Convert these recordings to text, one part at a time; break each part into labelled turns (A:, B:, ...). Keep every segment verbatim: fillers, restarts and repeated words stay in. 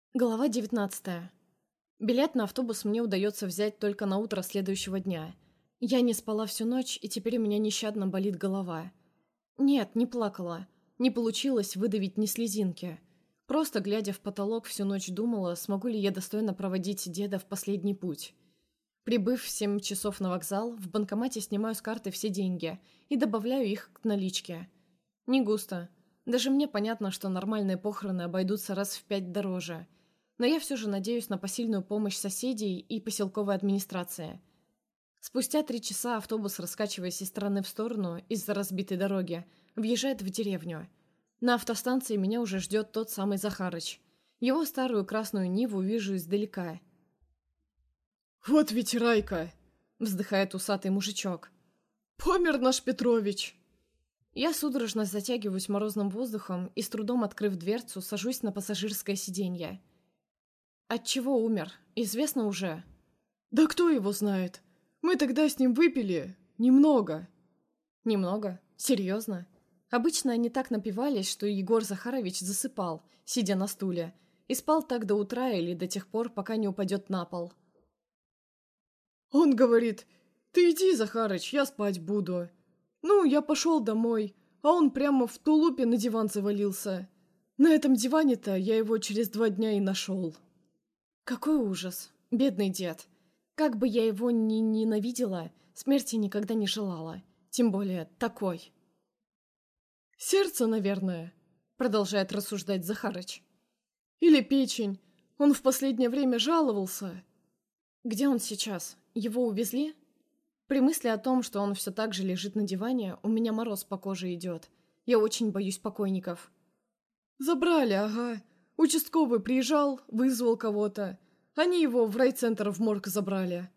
A: Глава девятнадцатая. Билет на автобус мне удается взять только на утро следующего дня. Я не спала всю ночь, и теперь у меня нещадно болит голова. Нет, не плакала. Не получилось выдавить ни слезинки. Просто, глядя в потолок, всю ночь думала, смогу ли я достойно проводить деда в последний путь. Прибыв в семь часов на вокзал, в банкомате снимаю с карты все деньги и добавляю их к наличке. Не густо. Даже мне понятно, что нормальные похороны обойдутся раз в пять дороже. Но я все же надеюсь на посильную помощь соседей и поселковой администрации. Спустя три часа автобус, раскачиваясь из стороны в сторону из-за разбитой дороги, въезжает в деревню. На автостанции меня уже ждет тот самый Захарыч. Его старую красную Ниву вижу издалека.
B: «Вот ведь Райка!»
A: — вздыхает усатый мужичок.
B: «Помер наш Петрович!»
A: Я судорожно затягиваюсь морозным воздухом и, с трудом открыв дверцу, сажусь на пассажирское сиденье. От чего умер? Известно уже.
B: «Да кто его знает? Мы тогда с ним выпили. Немного».
A: Немного? Серьезно? Обычно они так напивались, что Егор Захарович засыпал, сидя на стуле, и спал так до утра или до тех пор, пока не упадет на пол.
B: Он говорит: «Ты иди, Захарыч, я спать буду». Ну, я пошел домой, а он прямо в тулупе на диван завалился. На этом диване-то я его через два дня и нашел.
A: Какой ужас, бедный дед. Как бы я его ни ненавидела, смерти никогда не желала. Тем более такой.
B: «Сердце, наверное», —
A: продолжает рассуждать Захарыч.
B: «Или печень. Он в последнее время жаловался».
A: Где он сейчас? Его увезли? При мысли о том, что он все так же лежит на диване, у меня мороз по коже идет. Я очень боюсь покойников.
B: «Забрали, ага. Участковый приезжал, вызвал кого-то. Они его в райцентр в морг забрали».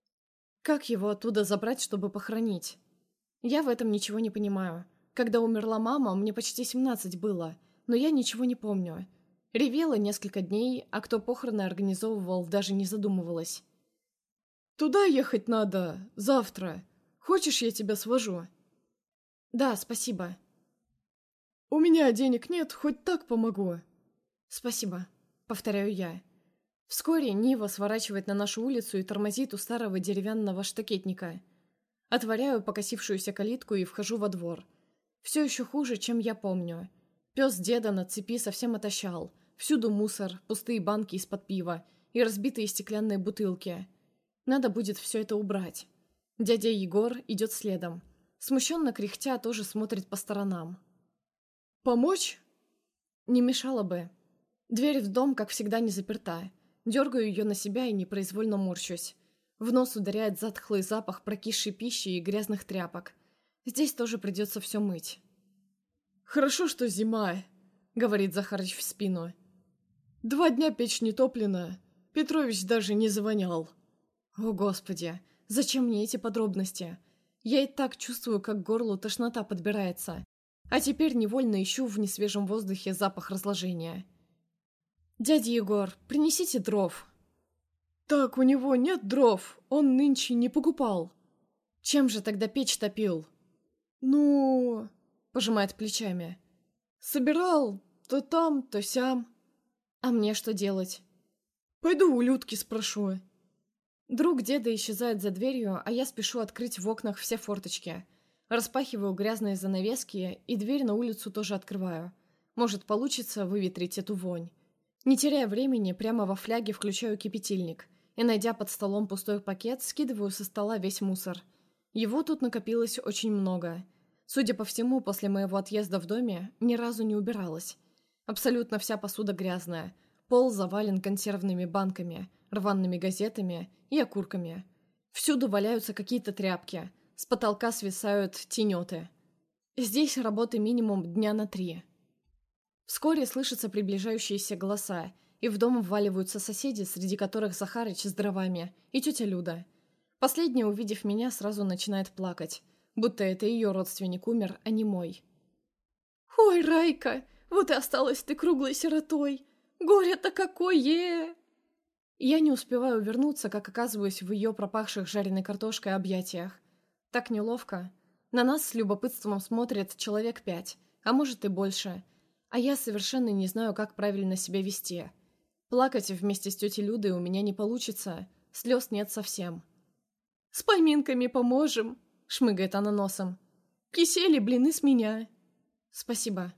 A: Как его оттуда забрать, чтобы похоронить? Я в этом ничего не понимаю. Когда умерла мама, мне почти семнадцать было, но я ничего не помню. Ревела несколько дней, а кто похороны организовывал, даже не задумывалась.
B: «Туда ехать надо, завтра. Хочешь, я тебя свожу?»
A: «Да, спасибо».
B: «У меня денег нет, хоть так помогу».
A: «Спасибо», — повторяю я. Вскоре Нива сворачивает на нашу улицу и тормозит у старого деревянного штакетника. Отворяю покосившуюся калитку и вхожу во двор. Все еще хуже, чем я помню. Пес деда на цепи совсем отощал. Всюду мусор, пустые банки из-под пива и разбитые стеклянные бутылки. Надо будет все это убрать. Дядя Егор идет следом. Смущенно кряхтя тоже смотрит по сторонам.
B: «Помочь?»
A: Не мешало бы. Дверь в дом, как всегда, не заперта. Дергаю ее на себя и непроизвольно морщусь. В нос ударяет затхлый запах прокисшей пищи и грязных тряпок. Здесь тоже придется все мыть.
B: «Хорошо, что зима», — говорит Захарыч в спину. «Два дня печь не топлена. Петрович даже не завонял».
A: О, Господи, зачем мне эти подробности? Я и так чувствую, как к горлу тошнота подбирается. А теперь невольно ищу в несвежем воздухе запах разложения. «Дядя Егор, принесите дров».
B: «Так у него нет дров, он нынче не покупал».
A: «Чем же тогда печь топил?»
B: «Ну...»
A: — пожимает плечами.
B: «Собирал то там, то сям».
A: «А мне что делать?»
B: «Пойду у Людки спрошу».
A: Друг деда исчезает за дверью, а я спешу открыть в окнах все форточки. Распахиваю грязные занавески и дверь на улицу тоже открываю. Может, получится выветрить эту вонь. Не теряя времени, прямо во фляге включаю кипятильник и, найдя под столом пустой пакет, скидываю со стола весь мусор. Его тут накопилось очень много. Судя по всему, после моего отъезда в доме ни разу не убиралась. Абсолютно вся посуда грязная. Пол завален консервными банками, рваными газетами и окурками. Всюду валяются какие-то тряпки. С потолка свисают тенеты. Здесь работы минимум дня на три. Вскоре слышатся приближающиеся голоса, и в дом вваливаются соседи, среди которых Захарыч с дровами, и тетя Люда. Последняя, увидев меня, сразу начинает плакать, будто это ее родственник умер, а не мой.
B: «Ой, Райка, вот и осталась ты круглой сиротой! Горе-то какое!»
A: Я не успеваю вернуться, как оказываюсь в ее пропахших жареной картошкой объятиях. Так неловко. На нас с любопытством смотрят человек пять, а может и больше. А я совершенно не знаю, как правильно себя вести. Плакать вместе с тетей Людой у меня не получится, слез нет совсем.
B: «С поминками поможем», — шмыгает она носом. «Кисели, блины с меня».
A: «Спасибо».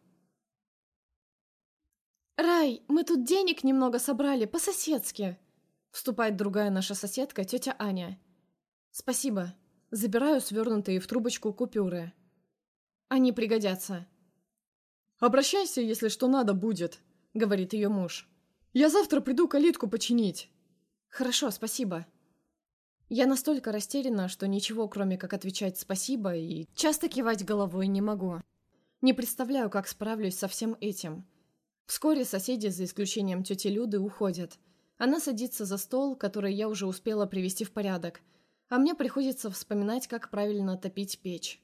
B: «Рай, мы тут денег немного собрали, по-соседски»,
A: — вступает другая наша соседка, тетя Аня. «Спасибо». Забираю свернутые в трубочку купюры. Они пригодятся.
B: «Обращайся, если что надо будет», — говорит ее муж. «Я завтра приду калитку починить».
A: «Хорошо, спасибо». Я настолько растеряна, что ничего, кроме как отвечать «спасибо» и часто кивать головой, не могу. Не представляю, как справлюсь со всем этим. Вскоре соседи, за исключением тети Люды, уходят. Она садится за стол, который я уже успела привести в порядок, а мне приходится вспоминать, как правильно топить печь.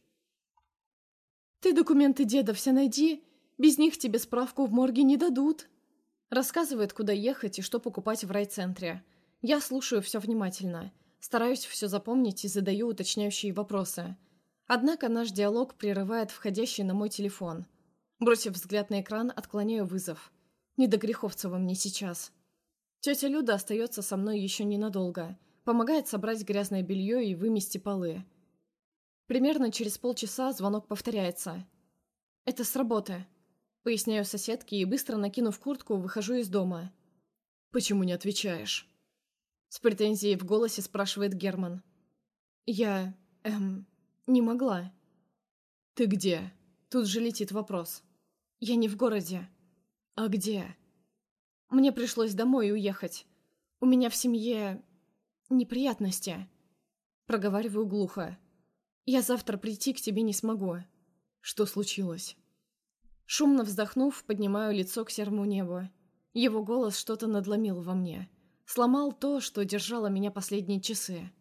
B: «Ты документы деда все найди, без них тебе справку в морге не дадут».
A: Рассказывает, куда ехать и что покупать в райцентре. Я слушаю все внимательно, стараюсь все запомнить и задаю уточняющие вопросы. Однако наш диалог прерывает входящий на мой телефон. Бросив взгляд на экран, отклоняю вызов. Не до Греховцева мне сейчас. Тетя Люда остается со мной еще ненадолго. Помогает собрать грязное белье и вымести полы. Примерно через полчаса звонок повторяется. «Это с работы», — поясняю соседке и, быстро накинув куртку, выхожу из дома.
B: «Почему не отвечаешь?»
A: С претензией в голосе спрашивает Герман. «Я... эм... не могла».
B: «Ты где?»
A: Тут же летит вопрос. «Я не в городе».
B: «А где?»
A: «Мне пришлось домой уехать. У меня в семье... неприятности». Проговариваю глухо. «Я завтра прийти к тебе не смогу».
B: «Что случилось?»
A: Шумно вздохнув, поднимаю лицо к серому небу. Его голос что-то надломил во мне. Сломал то, что держало меня последние часы.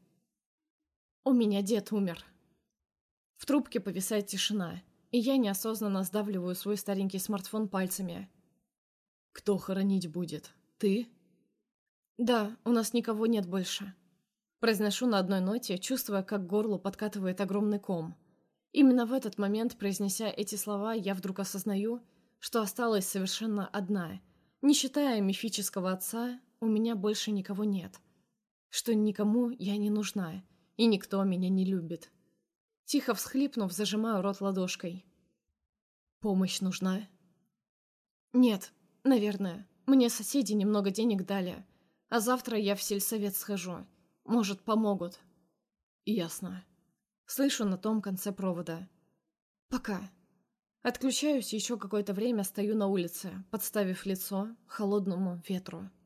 A: У меня дед умер. В трубке повисает тишина, и я неосознанно сдавливаю свой старенький смартфон пальцами.
B: «Кто хоронить будет? Ты?»
A: «Да, у нас никого нет больше». Произношу на одной ноте, чувствуя, как к горлу подкатывает огромный ком. Именно в этот момент, произнеся эти слова, я вдруг осознаю, что осталась совершенно одна. Не считая мифического отца, у меня больше никого нет. Что никому я не нужна, и никто меня не любит. Тихо всхлипнув, зажимаю рот ладошкой.
B: «Помощь нужна?»
A: «Нет, наверное. Мне соседи немного денег дали, а завтра я в сельсовет схожу. Может, помогут».
B: «Ясно».
A: Слышу на том конце провода. «Пока». Отключаюсь, еще какое-то время стою на улице, подставив лицо холодному ветру.